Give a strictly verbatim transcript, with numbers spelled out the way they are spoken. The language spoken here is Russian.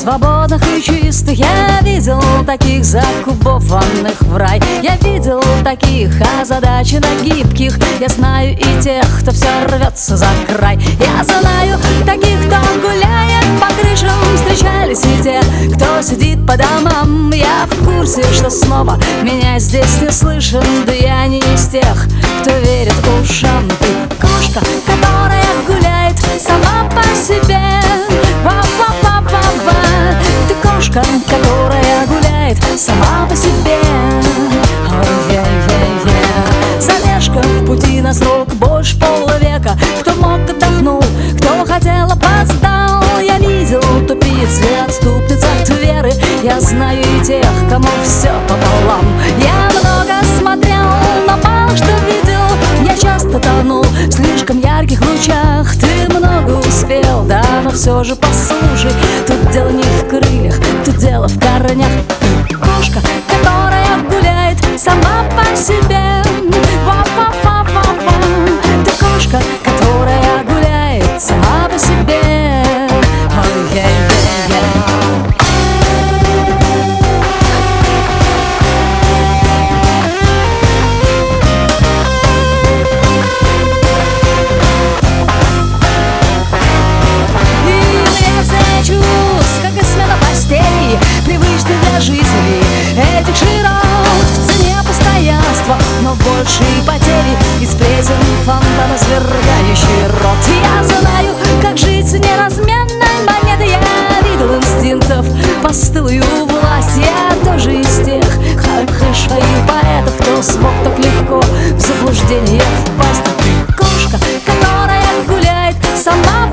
свободных и чистых. Я видел таких закубованных в рай. Я видел таких озадаченных гибких. Я знаю и тех, кто все рвется за край. Я знаю таких, кто гуляет по крышам. Встречались и те, кто сидит по домам. Я в курсе, что снова меня здесь не слышен. Да я не из тех, кто верит ушам. Ты кошка, которая гуляет сама по себе. Ва-ва-ва-ва-ва. Ты кошка, которая гуляет сама по себе. Ой-е-е-е. Задержка в пути на срок больше полвека. Кто мог, отдохнул, кто хотел, опоздал. Я видел тупиц и отступниц от веры. Я знаю и тех, кому все пополам. Я много смотрел, но мало что видел. Я часто тонул в слишком ярких лучах. Ты много успел, да, но все же послушай. Тут дело не в крыльях, тут дело в корнях. Кошка, которая гуляет сама по себе. Ва-ва-ва-ва-ва. Ты кошка, которая гуляет сама по себе. Привычный для жителей этих широт в цене постоянства, но большие потери и сплетен фонтана, свергающий рот. Я знаю, как жить с неразменной монетой. Я видел инстинктов постылую власть. Я тоже из тех хэш-хэш и поэтов, кто смог так легко в заблуждение впасть. Кошка, которая гуляет сама